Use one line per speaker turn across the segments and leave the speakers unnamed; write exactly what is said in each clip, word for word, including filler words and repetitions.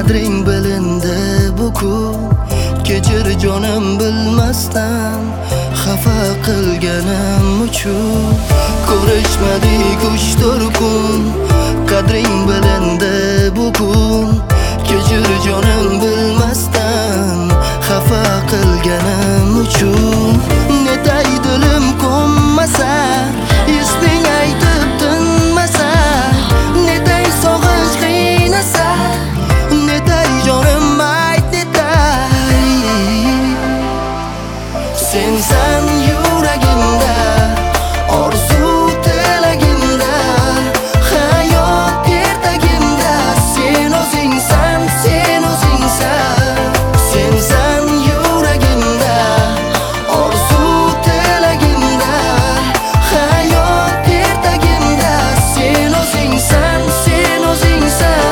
qadring bilindi bugun. Kechir jonim bilmasdan xafa qilganim uchun. Ko'rishmadik uch to'rt kun, qadring bilindi bugun. Kechir jonim bilmasdan xafa qilganim uchun. Netay dilim ko'nmasa, isming aytib tinmasa, netay sog'inch qiynasa, netay jonim ayt netay. Sensan yuragimda, orzu tilagimda, hayot ertagimda. Sen o'zingsan, sen o'zingsan. Sensan yuragimda, orzu tilagimda, hayot ertagimda. Sen o'zingsan, sen o'zingsan.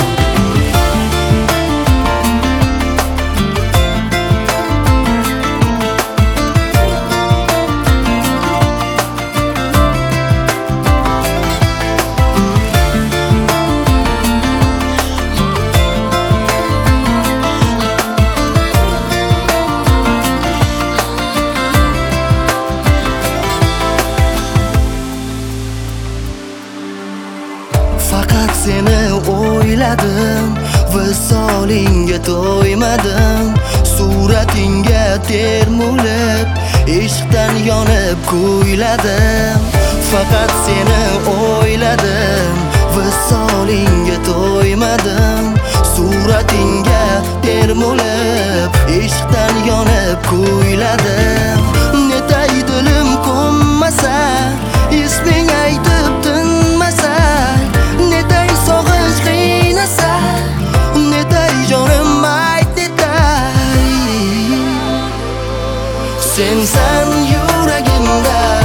Faqat seni o'yladim, visolingga to'ymadim. Suratingga termulib, ishqdan yonib kuyladim. Faqat seni o'yladim, visolingga to'ymadim. Suratingga termulib, ishqdan yonib kuyladim. Netay dilim ko'nmasa, isming aytib tinmasa, netay sog'inch qiynasa, netay jonim ayt netay. Sensan yuragimda,